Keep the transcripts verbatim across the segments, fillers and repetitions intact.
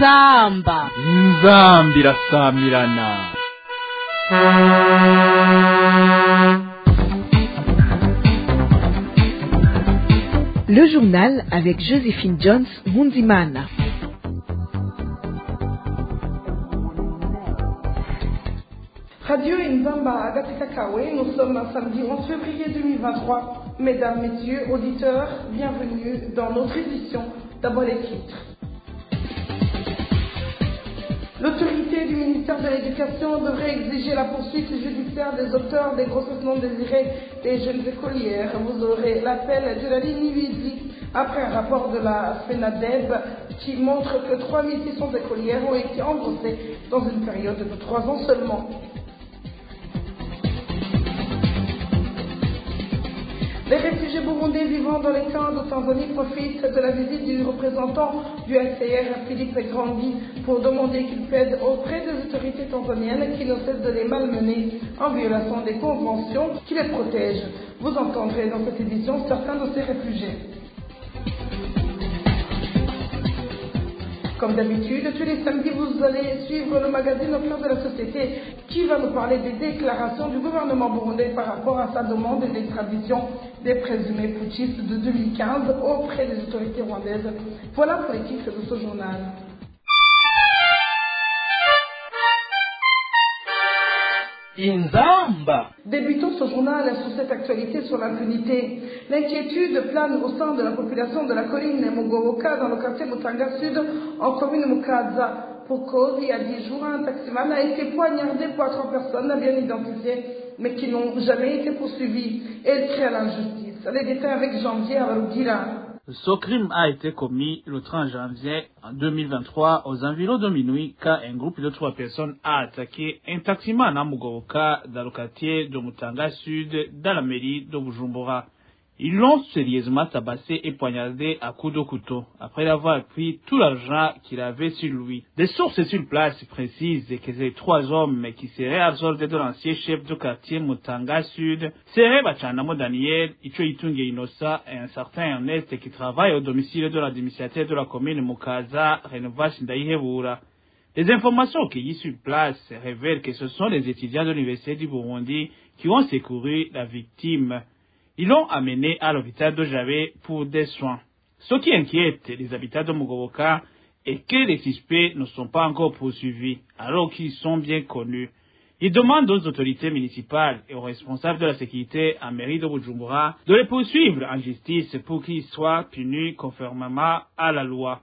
inzamba inzamba irasamirana. Le journal avec Joséphine Jones Munzimana. Radio Inzamba Agatikakawe, nous sommes un samedi onze février deux mille vingt-trois. Mesdames, Messieurs, auditeurs, bienvenue dans notre édition. D'abord les titres. L'autorité du ministère de l'Éducation devrait exiger la poursuite judiciaire des auteurs des grossesses non désirées des jeunes écolières. Vous aurez l'appel de la ligne huit après un rapport de la FENADEB qui montre que trois mille six cents écolières ont été engrossées dans une période de trois ans seulement. Les réfugiés burundais vivant dans les camps de Tanzanie profitent de la visite du représentant du H C R, Philippe Grandi, pour demander qu'il plaide auprès des autorités tanzaniennes qui ne cessent de les malmener en violation des conventions qui les protègent. Vous entendrez dans cette édition certains de ces réfugiés. Comme d'habitude, tous les samedis, vous allez suivre le magazine Au cœur de la société qui va nous parler des déclarations du gouvernement burundais par rapport à sa demande d'extradition des présumés putschistes de deux mille quinze auprès des autorités rwandaises. Voilà pour les titres de ce journal. Inzamba. Débutons ce journal sur cette actualité sur l'impunité. L'inquiétude plane au sein de la population de la colline Mugoboka dans le quartier Mutanga Sud en commune Mukaza. Pour cause, il y a dix jours, un taximan a été poignardé par trois personnes bien identifiées mais qui n'ont jamais été poursuivies. Elle crée l'injustice. Les détails avec Janvier Avaroudira. Ce crime a été commis le trente janvier deux mille vingt-trois aux environs de minuit quand un groupe de trois personnes a attaqué un taximan à Mugoboka dans le quartier de Mutanga Sud dans la mairie de Bujumbura. Ils l'ont sérieusement tabassé et poignardé à coups de couteau après avoir pris tout l'argent qu'il avait sur lui. Des sources sur place précisent que ces trois hommes qui seraient absorbés de l'ancien chef du quartier Mutanga Sud seraient Bachanamo Daniel, Icho Itunge Inosa et un certain Ernest qui travaille au domicile de l'administrateur de la commune Mukaza, Renovas Ndaihebura. Les informations cueillies sur place révèlent que ce sont les étudiants de l'université du Burundi qui ont secouru la victime. Ils l'ont amené à l'hôpital de Javé pour des soins. Ce qui inquiète les habitants de Mugoboka est que les suspects ne sont pas encore poursuivis, alors qu'ils sont bien connus. Ils demandent aux autorités municipales et aux responsables de la sécurité en mairie de Bujumbura de les poursuivre en justice pour qu'ils soient punis conformément à la loi.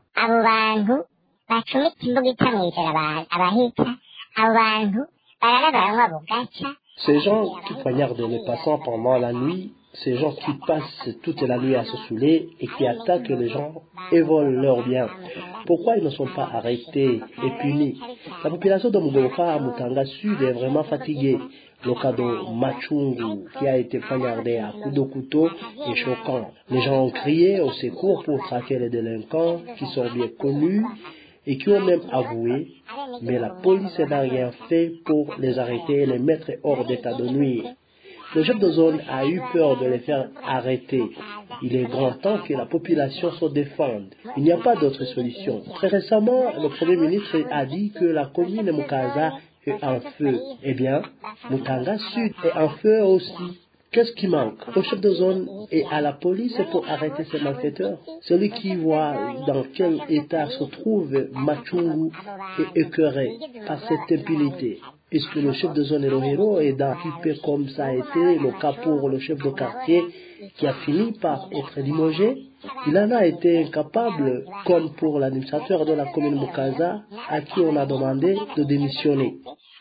Ces gens qui poignardent les passants pendant la nuit, ces gens qui passent toute la nuit à se saouler et qui attaquent les gens et volent leurs biens. Pourquoi ils ne sont pas arrêtés et punis? La population de Mugoboka à Mutanga Sud est vraiment fatiguée. Le cas de Machungu qui a été poignardé à coups de couteau est choquant. Les gens ont crié au secours pour traquer les délinquants qui sont bien connus et qui ont même avoué, mais la police n'a rien fait pour les arrêter et les mettre hors d'état de nuire. Le chef de zone a eu peur de les faire arrêter. Il est grand temps que la population se défende. Il n'y a pas d'autre solution. Très récemment, le Premier ministre a dit que la commune Mukaza est en feu. Eh bien, Mutanga Sud est en feu aussi. Qu'est-ce qui manque au chef de zone et à la police pour arrêter ces malfaiteurs? Celui qui voit dans quel état se trouve Machungu est écœuré par cette impunité. Est-ce que le chef de zone est le héros et d'occuper comme ça a été le cas pour le chef de quartier qui a fini par être limogé? Il en a été incapable, comme pour l'administrateur de la commune Mukaza, à qui on a demandé de démissionner.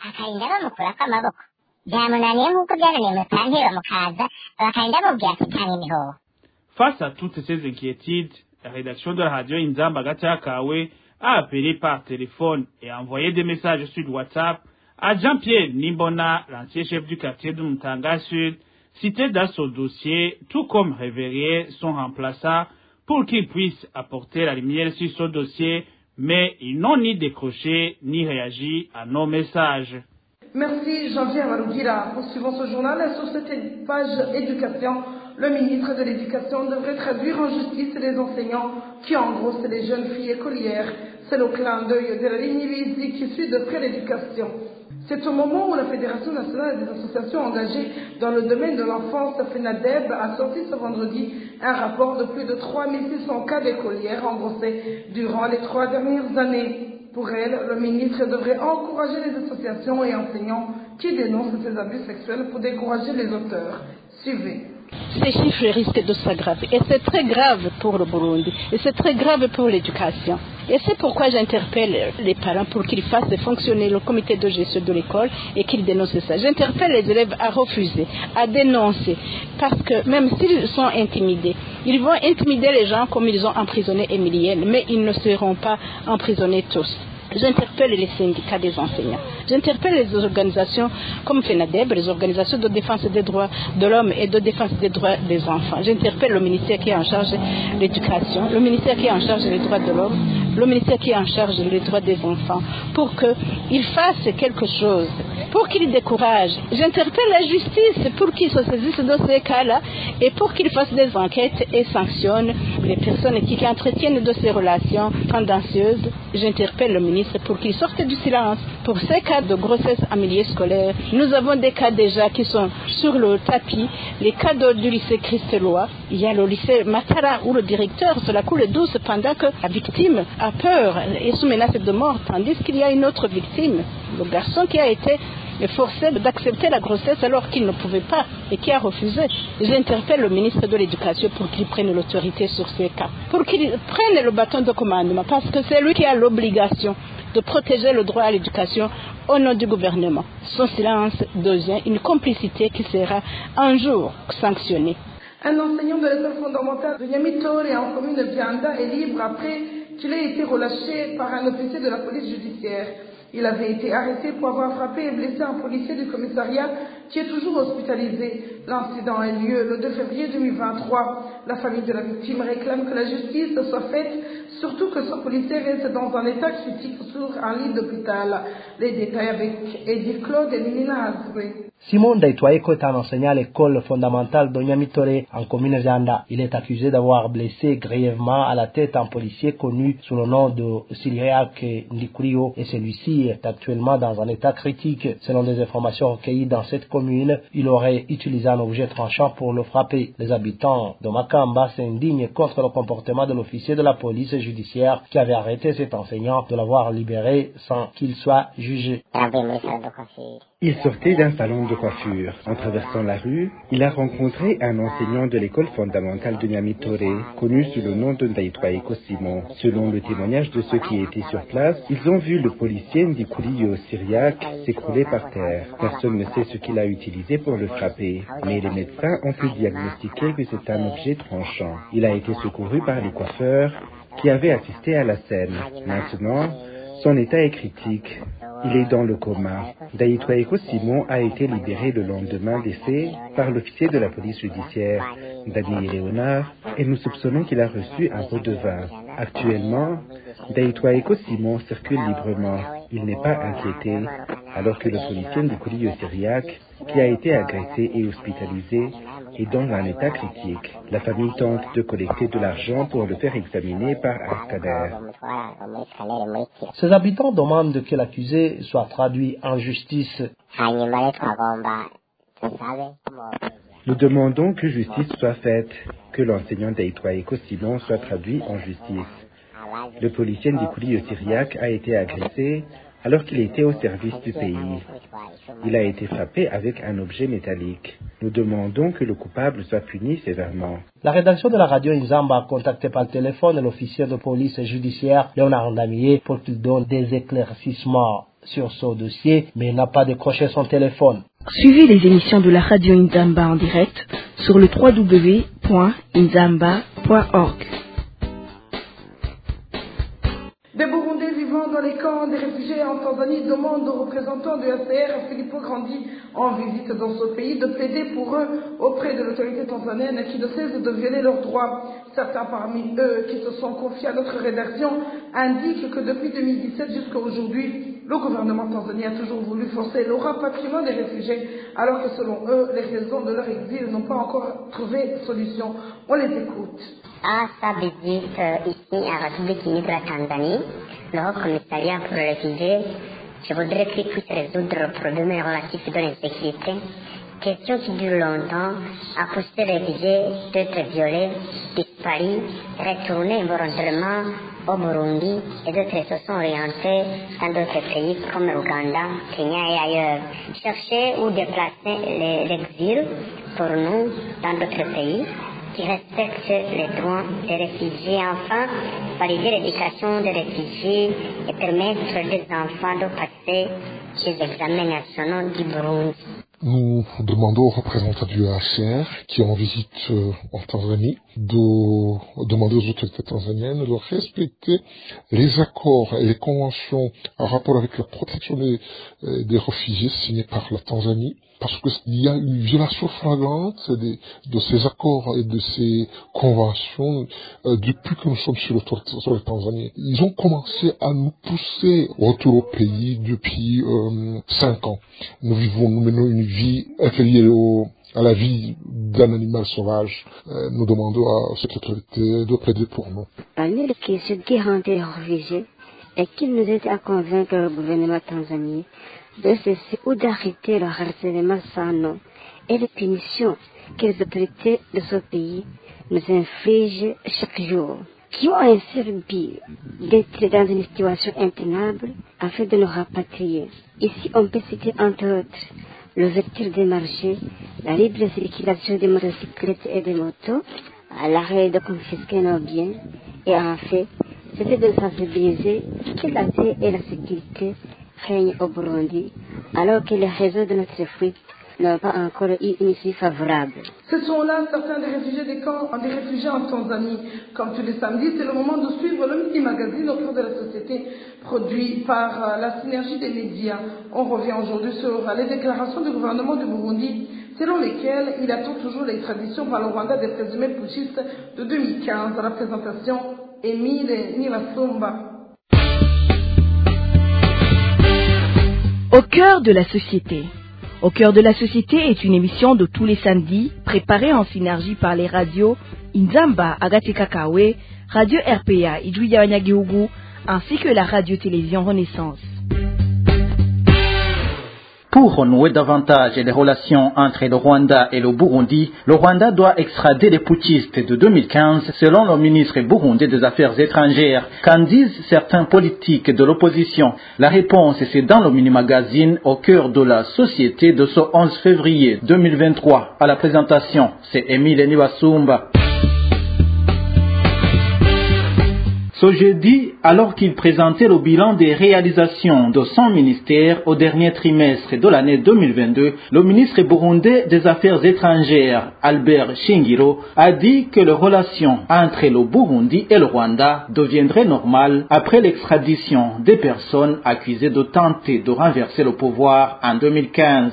Face à toutes ces inquiétudes, la rédaction de la radio Inzamba Gatakawe a appelé par téléphone et envoyé des messages sur WhatsApp à Jean-Pierre Nimbona, l'ancien chef du quartier de Mutanga Sud, cité dans ce dossier, tout comme révéré son remplaçant, pour qu'il puisse apporter la lumière sur ce dossier, mais ils n'ont ni décroché ni réagi à nos messages. Merci Jean-Pierre Malougira. Poursuivons ce journal sur cette page éducation. Le ministre de l'Éducation devrait traduire en justice les enseignants qui engrossent les jeunes filles écolières. C'est le clin d'œil de la ligne Lisi qui suit de près l'éducation. C'est au moment où la Fédération nationale des associations engagées dans le domaine de l'enfance, FENADEB, a sorti ce vendredi un rapport de plus de trois mille six cents cas d'écolières engrossés durant les trois dernières années. Pour elle, le ministre devrait encourager les associations et enseignants qui dénoncent ces abus sexuels pour décourager les auteurs. Suivez. Ces chiffres risquent de s'aggraver et c'est très grave pour le Burundi et c'est très grave pour l'éducation. Et c'est pourquoi j'interpelle les parents pour qu'ils fassent fonctionner le comité de gestion de l'école et qu'ils dénoncent ça. J'interpelle les élèves à refuser, à dénoncer, parce que même s'ils sont intimidés, ils vont intimider les gens comme ils ont emprisonné Emilienne, mais ils ne seront pas emprisonnés tous. J'interpelle les syndicats des enseignants. J'interpelle les organisations comme FENADEB, les organisations de défense des droits de l'homme et de défense des droits des enfants. J'interpelle le ministère qui est en charge de l'éducation, le ministère qui est en charge des droits de l'homme, le ministère qui est en charge des droits des enfants, pour qu'ils fassent quelque chose, pour qu'ils découragent. J'interpelle la justice pour qu'ils se saisissent de ces cas-là et pour qu'ils fassent des enquêtes et sanctionnent les personnes qui, qui entretiennent de ces relations tendancieuses. J'interpelle le ministre pour qu'il sorte du silence. Pour ces cas de grossesse en milieu scolaire, nous avons des cas déjà qui sont sur le tapis. Les cas de, du lycée Christ-Éloi, il y a le lycée Matara où le directeur se la coule douce pendant que la victime a peur et sous menace de mort, tandis qu'il y a une autre victime, le garçon qui a été forcé d'accepter la grossesse alors qu'il ne pouvait pas et qui a refusé. J'interpelle le ministre de l'Éducation pour qu'il prenne l'autorité sur ces cas, pour qu'il prenne le bâton de commandement, parce que c'est lui qui a l'obligation de protéger le droit à l'éducation au nom du gouvernement. Son silence devient une complicité qui sera un jour sanctionnée. Un enseignant de l'école fondamentale de Nyamitore en commune de Vianda est libre après qu'il ait été relâché par un officier de la police judiciaire. Il avait été arrêté pour avoir frappé et blessé un policier du commissariat qui est toujours hospitalisé. L'incident a eu lieu le deux février deux mille vingt-trois. La famille de la victime réclame que la justice soit faite, surtout que ce policier reste dans un état critique sur un lit d'hôpital. Les détails avec Edith Claude et Nina Hazoué. Simon Daitwaeko est un enseignant à l'école fondamentale de Nyamitore en commune Vianda. Il est accusé d'avoir blessé grièvement à la tête un policier connu sous le nom de Siliak Ndikurio et celui-ci est actuellement dans un état critique. Selon des informations recueillies dans cette commune, il aurait utilisé un objet tranchant pour le frapper. Les habitants de Makamba s'indignent contre le comportement de l'officier de la police judiciaire qui avait arrêté cet enseignant de l'avoir libéré sans qu'il soit jugé. Il sortait d'un salon de coiffure. En traversant la rue, il a rencontré un enseignant de l'école fondamentale de Nyamitore, connu sous le nom de Daitwaeko Simon. Selon le témoignage de ceux qui étaient sur place, ils ont vu le policier Ndikurio Syriac s'écrouler par terre. Personne ne sait ce qu'il a utilisé pour le frapper, mais les médecins ont pu diagnostiquer que c'est un objet tranchant. Il a été secouru par les coiffeurs qui avaient assisté à la scène. Maintenant, son état est critique. Il est dans le coma. Daitwaeko Simon a été libéré le lendemain d'essai par l'officier de la police judiciaire, Daniel Léonard, et nous soupçonnons qu'il a reçu un pot de vin. Actuellement, Daitwaeko Simon circule librement. Il n'est pas inquiété, alors que le policier Ndikurio Syriac, qui a été agressé et hospitalisé, est dans un état critique. La famille tente de collecter de l'argent pour le faire examiner par un scanner. Ces habitants demandent que l'accusé soit traduit en justice. Nous demandons que justice soit faite, que l'enseignant Daitwaeko Simon soit traduit en justice. Le policier Ndikurio Syriac a été agressé alors qu'il était au service du pays. Il a été frappé avec un objet métallique. Nous demandons que le coupable soit puni sévèrement. La rédaction de la radio Inzamba a contacté par téléphone l'officier de police judiciaire Léonard Ndamié pour qu'il donne des éclaircissements sur ce dossier, mais il n'a pas décroché son téléphone. Suivez les émissions de la radio Inzamba en direct sur le w w w point inzamba point org. Des Burundais vivant dans les camps des réfugiés en Tanzanie demandent aux représentants du H C R, Filippo Grandi, en visite dans ce pays, de plaider pour eux auprès de l'autorité tanzanienne qui ne cesse de violer leurs droits. Certains parmi eux qui se sont confiés à notre rédaction indiquent que depuis deux mille dix-sept jusqu'à aujourd'hui, Le gouvernement tanzanien a toujours voulu forcer le rapatriement des réfugiés, alors que selon eux, les raisons de leur exil n'ont pas encore trouvé de solution. On les écoute. À sa visite ici en République unie de la Tanzanie, le Haut Commissariat pour les réfugiés, je voudrais qu'il puisse résoudre le problème relatif de l'insécurité, question qui dure longtemps, a poussé les réfugiés d'être violés, disparus, retournés involontairement au Burundi et d'autres se sont orientés dans d'autres pays comme l'Ouganda, Kenya et ailleurs. Chercher ou déplacer l'exil pour nous dans d'autres pays qui respectent les droits des réfugiés. Enfin, valider l'éducation des réfugiés et permettre des enfants de passer les examens nationaux du Burundi. Nous demandons aux représentants du U N H C R qui est en visite euh, en Tanzanie de demander aux autorités tanzaniennes de respecter les accords et les conventions en rapport avec la protection des, des réfugiés signés par la Tanzanie, parce qu'il y a une violation flagrante des, de ces accords et de ces conventions euh, depuis que nous sommes sur le territoire tanzanien. Ils ont commencé à nous pousser retour au pays depuis euh, cinq ans. Nous vivons, nous menons une vie inférieure au, à la vie d'un animal sauvage. Euh, nous demandons à cette autorité de plaider pour nous. Parmi les questions qui rendent les réfugiés, et qu'il nous aide à convaincre le gouvernement tanzanien de cesser ou d'arrêter le harcèlement sans nom et les punitions que les autorités de ce pays nous infligent chaque jour, qui ont ainsi le but d'être dans une situation intenable afin de nous rapatrier. Ici, on peut citer entre autres l'ouverture des marchés, la libre circulation des motocyclettes et des motos, l'arrêt de confisquer nos biens, et en fait, c'était de sensibiliser que la paix et la sécurité règnent au Burundi, alors que les raisons de notre fuite n'ont pas encore eu une issue favorable. Ce sont là certains des réfugiés des camps, des réfugiés en Tanzanie. Comme tous les samedis, c'est le moment de suivre le Midi Magazine au cœur de la société, produit par la synergie des médias. On revient aujourd'hui sur les déclarations du gouvernement du Burundi, selon lesquelles il attend toujours l'extradition par le Rwanda des présumés putschistes de deux mille quinze. À la présentation, Émile Nivasumba. Au cœur de la société. Au cœur de la société est une émission de tous les samedis, préparée en synergie par les radios Inzamba, Agatika Kawe, Radio R P A, Ijuya Wanyagihugu, ainsi que la radio-télévision Renaissance. Pour renouer davantage les relations entre le Rwanda et le Burundi, le Rwanda doit extrader les putschistes de deux mille quinze, selon le ministre burundais des Affaires étrangères. Qu'en disent certains politiques de l'opposition? La réponse, c'est dans le mini-magazine au cœur de la société de ce onze février deux mille vingt-trois. À la présentation, c'est Émile Niwasumba. Ce jeudi, alors qu'il présentait le bilan des réalisations de son ministère au dernier trimestre de l'année deux mille vingt-deux, le ministre burundais des Affaires étrangères, Albert Shingiro, a dit que les relations entre le Burundi et le Rwanda deviendraient normales après l'extradition des personnes accusées de tenter de renverser le pouvoir en deux mille quinze.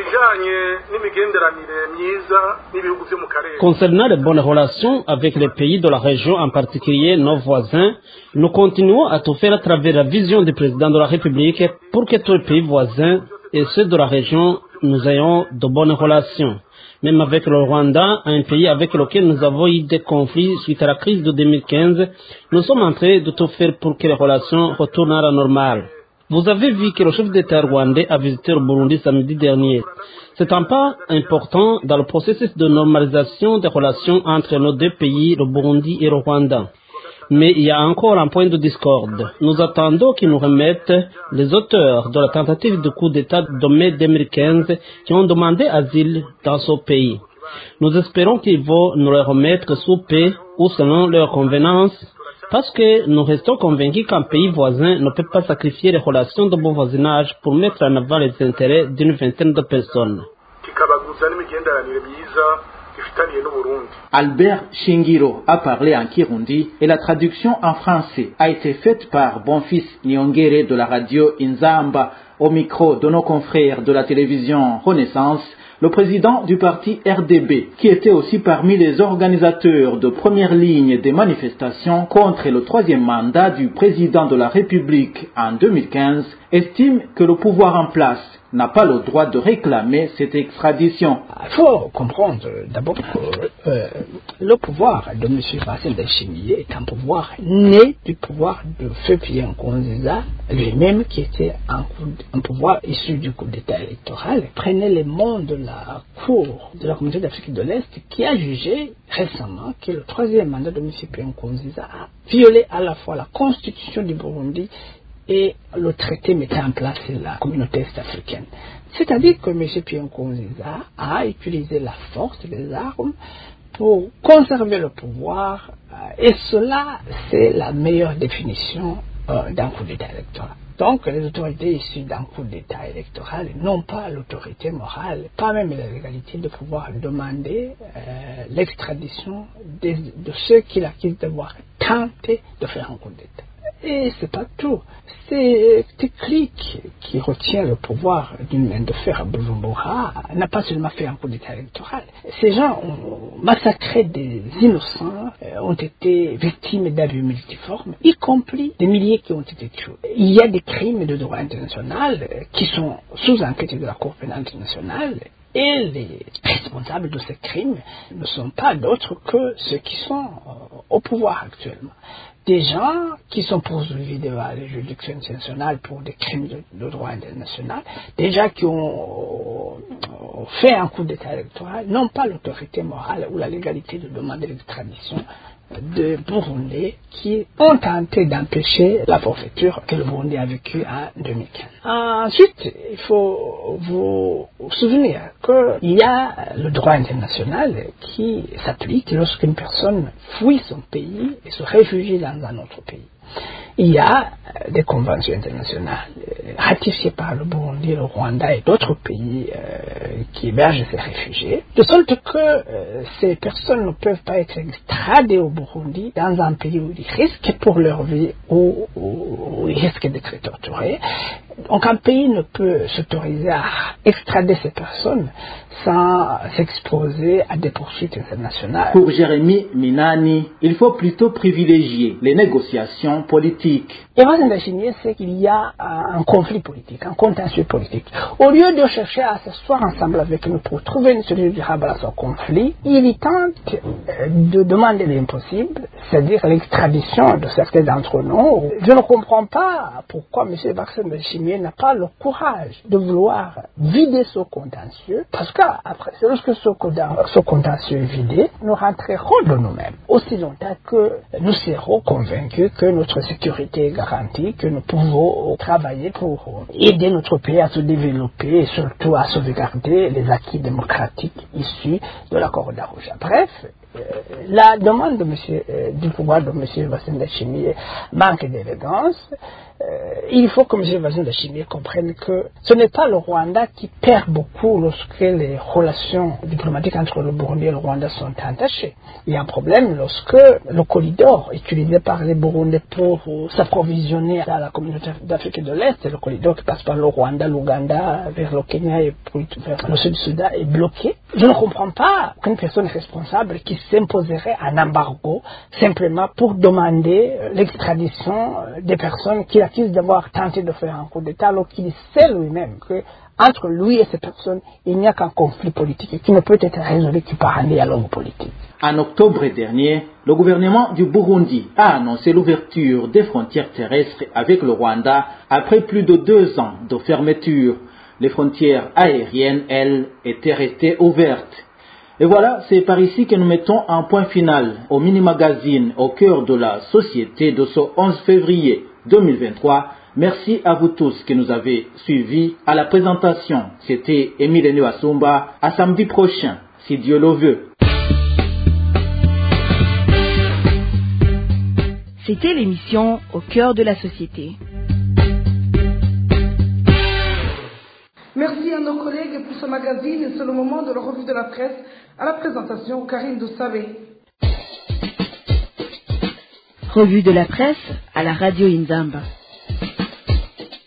Concernant les bonnes relations avec les pays de la région, en particulier nos voisins, nous continuons à tout faire à travers la vision du président de la République pour que tous les pays voisins et ceux de la région, nous ayons de bonnes relations. Même avec le Rwanda, un pays avec lequel nous avons eu des conflits suite à la crise de deux mille quinze, nous sommes en train de tout faire pour que les relations retournent à la normale. Vous avez vu que le chef d'État rwandais a visité le Burundi samedi dernier. C'est un pas important dans le processus de normalisation des relations entre nos deux pays, le Burundi et le Rwanda. Mais il y a encore un point de discorde. Nous attendons qu'ils nous remettent les auteurs de la tentative de coup d'État de mai deux mille quinze qui ont demandé asile dans ce pays. Nous espérons qu'ils vont nous les remettre sous paix ou selon leur convenance, parce que nous restons convaincus qu'un pays voisin ne peut pas sacrifier les relations de bon voisinage pour mettre en avant les intérêts d'une vingtaine de personnes. Albert Shingiro a parlé en Kirundi et la traduction en français a été faite par Bonfils Nyongere de la radio Inzamba. Au micro de nos confrères de la télévision Renaissance, le président du parti R D B, qui était aussi parmi les organisateurs de première ligne des manifestations contre le troisième mandat du président de la République en deux mille quinze, estime que le pouvoir en place n'a pas le droit de réclamer cette extradition. Il faut comprendre d'abord que euh, le pouvoir de M. Bassel Ndayishimiye est un pouvoir né du pouvoir de Feu Pierre Nkurunziza lui-même, qui était un, un pouvoir issu du coup d'État électoral. Prenez les membres de la Cour de la Communauté d'Afrique de l'Est qui a jugé récemment que le troisième mandat de M. Pierre Nkurunziza a violé à la fois la constitution du Burundi et le traité mettant en place la communauté est-africaine. C'est-à-dire que M. Pierre Nkurunziza a utilisé la force et les armes pour conserver le pouvoir, et cela, c'est la meilleure définition euh, d'un coup d'État électoral. Donc, les autorités issues d'un coup d'État électoral n'ont pas l'autorité morale, pas même la légalité de pouvoir demander euh, l'extradition de, de ceux qui l'accusent d'avoir tenté de faire un coup d'État. Et c'est pas tout. C'est Tikrik qui retient le pouvoir d'une main de fer à Bujumbura n'a pas seulement fait un coup d'État électoral. Ces gens ont massacré des innocents, euh, ont été victimes d'abus multiformes, y compris des milliers qui ont été tués. Il y a des crimes de droit international euh, qui sont sous enquête de la Cour pénale internationale. Et les responsables de ces crimes ne sont pas d'autres que ceux qui sont euh, au pouvoir actuellement. Des gens qui sont poursuivis devant les juridictions internationales pour des crimes de, de droit international, des gens qui ont euh, fait un coup d'État électoral, n'ont pas l'autorité morale ou la légalité de demander l'extradition de Burundais qui ont tenté d'empêcher la forfaiture que le Burundi a vécue en deux mille quinze. Ensuite, il faut vous souvenir qu'il y a le droit international qui s'applique lorsqu'une personne fuit son pays et se réfugie dans un autre pays. Il y a des conventions internationales ratifiées par le Burundi, le Rwanda et d'autres pays euh, qui hébergent ces réfugiés, de sorte que euh, ces personnes ne peuvent pas être extradées au Burundi dans un pays où ils risquent pour leur vie ou où ils risquent d'être torturés. Donc un pays ne peut s'autoriser à extrader ces personnes sans s'exposer à des poursuites internationales. Pour Jérémy Minani, il faut plutôt privilégier les négociations politiques. Evase Ndayishimiye, c'est qu'il y a un conflit politique, un contentieux politique. Au lieu de chercher à s'asseoir ensemble avec nous pour trouver une solution durable à ce conflit, il y tente de demander l'impossible, c'est-à-dire l'extradition de certains d'entre nous. Je ne comprends pas pourquoi M. Bassel Ndayishimiye n'a pas le courage de vouloir vider ce contentieux, parce qu'après, c'est lorsque ce, ce contentieux est vidé, nous rentrerons de nous-mêmes, aussi longtemps que nous serons convaincus que notre sécurité est garantie, que nous pouvons travailler pour aider notre pays à se développer et surtout à sauvegarder les acquis démocratiques issus de l'accord d'Arusha. Bref, euh, la demande de monsieur, euh, du pouvoir de M. Bassel Ndayishimiye manque d'élégance. Euh, il faut que M. Bassel Ndayishimiye comprenne que ce n'est pas le Rwanda qui perd beaucoup lorsque les relations diplomatiques entre le Burundi et le Rwanda sont entachées. Il y a un problème lorsque le corridor utilisé par les Burundais pour s'approvisionner à la communauté d'Afrique de l'Est, le corridor qui passe par le Rwanda, l'Ouganda, vers le Kenya et vers le Sud-Soudan est bloqué. Je ne comprends pas qu'une personne responsable qui s'imposerait un embargo simplement pour demander l'extradition des personnes qui accusent d'avoir tenté de faire un coup d'État, alors qu'il sait lui-même que entre lui et ces personnes, il n'y a qu'un conflit politique qui ne peut être résolu que par un dialogue politique. En octobre dernier, le gouvernement du Burundi a annoncé l'ouverture des frontières terrestres avec le Rwanda après plus de deux ans de fermeture. Les frontières aériennes, elles, étaient restées ouvertes. Et voilà, c'est par ici que nous mettons un point final au mini-magazine au cœur de la société de ce onze février deux mille vingt-trois. Merci à vous tous qui nous avez suivis. À la présentation, c'était Émile Newasumba. À samedi prochain, si Dieu le veut. C'était l'émission Au cœur de la société. Merci à nos collègues pour ce magazine. C'est le moment de la revue de la presse. À la présentation, Karine Doussabé. Revue de la presse à la radio Inzamba.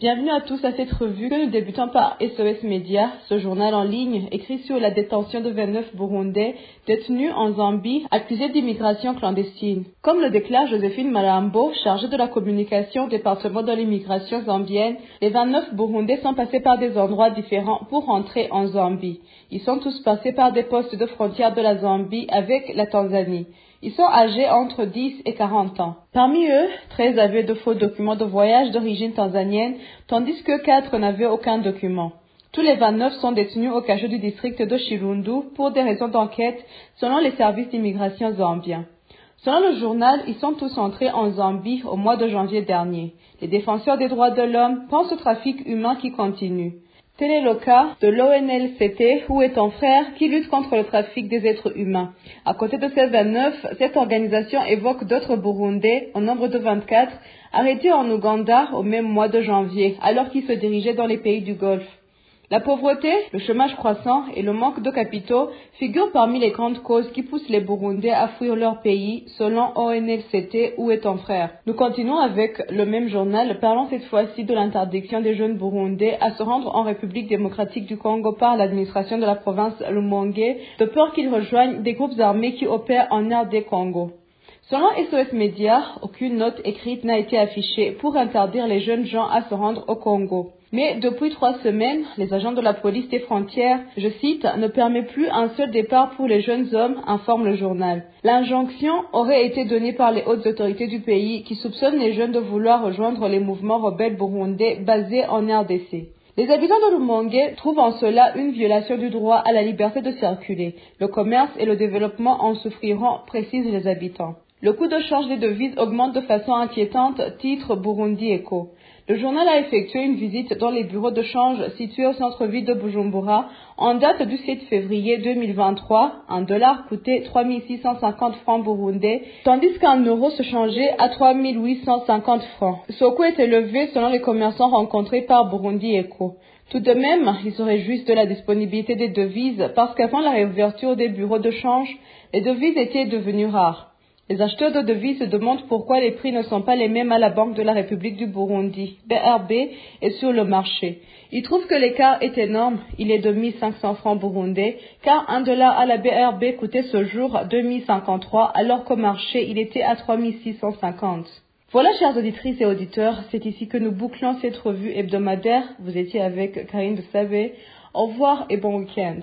Bienvenue à tous à cette revue que nous débutons par S O S Média, ce journal en ligne écrit sur la détention de vingt-neuf Burundais détenus en Zambie accusés d'immigration clandestine. Comme le déclare Joséphine Malambo, chargée de la communication au département de l'immigration zambienne, les vingt-neuf Burundais sont passés par des endroits différents pour entrer en Zambie. Ils sont tous passés par des postes de frontière de la Zambie avec la Tanzanie. Ils sont âgés entre dix et quarante ans. Parmi eux, treize avaient de faux documents de voyage d'origine tanzanienne, tandis que quatre n'avaient aucun document. Tous les vingt-neuf sont détenus au cachot du district de Chirundu pour des raisons d'enquête selon les services d'immigration zambiens. Selon le journal, ils sont tous entrés en Zambie au mois de janvier dernier. Les défenseurs des droits de l'homme pensent au trafic humain qui continue. Tel est le cas de l'O N L C T, Où est ton frère, qui lutte contre le trafic des êtres humains. À côté de ces vingt-neuf, cette organisation évoque d'autres Burundais, au nombre de vingt-quatre, arrêtés en Ouganda au même mois de janvier, alors qu'ils se dirigeaient dans les pays du Golfe. La pauvreté, le chômage croissant et le manque de capitaux figurent parmi les grandes causes qui poussent les Burundais à fuir leur pays, selon O N L C T, Où est ton frère. Nous continuons avec le même journal, parlant cette fois-ci de l'interdiction des jeunes Burundais à se rendre en République démocratique du Congo par l'administration de la province Rumonge, de peur qu'ils rejoignent des groupes armés qui opèrent en R D Congo. Selon S O S Média, aucune note écrite n'a été affichée pour interdire les jeunes gens à se rendre au Congo. Mais depuis trois semaines, les agents de la police des frontières, je cite, ne permettent plus un seul départ pour les jeunes hommes, informe le journal. L'injonction aurait été donnée par les hautes autorités du pays qui soupçonnent les jeunes de vouloir rejoindre les mouvements rebelles burundais basés en R D C. Les habitants de Rumonge trouvent en cela une violation du droit à la liberté de circuler. Le commerce et le développement en souffriront, précisent les habitants. Le coût de change des devises augmente de façon inquiétante, titre Burundi Echo. Le journal a effectué une visite dans les bureaux de change situés au centre-ville de Bujumbura en date du sept février deux mille vingt-trois. Un dollar coûtait trois mille six cent cinquante francs burundais, tandis qu'un euro se changeait à trois mille huit cent cinquante francs. Ce coût est élevé selon les commerçants rencontrés par Burundi Echo. Tout de même, il se réjouissent de la disponibilité des devises parce qu'avant la réouverture des bureaux de change, les devises étaient devenues rares. Les acheteurs de devises se demandent pourquoi les prix ne sont pas les mêmes à la Banque de la République du Burundi, B R B, et sur le marché. Ils trouvent que l'écart est énorme, il est de mille cinq cents francs burundais, car un dollar à la B R B coûtait ce jour deux mille cinquante-trois, alors qu'au marché il était à trois mille six cent cinquante. Voilà, chères auditrices et auditeurs, c'est ici que nous bouclons cette revue hebdomadaire. Vous étiez avec Karine de Savé. Au revoir et bon week-end.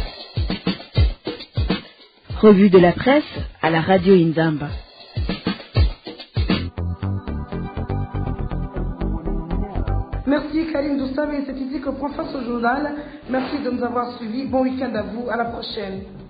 Revue de la presse à la radio Inzamba. Merci Karim Doussab et c'est ici que prend fin ce journal. Merci de nous avoir suivis. Bon week-end à vous. À la prochaine.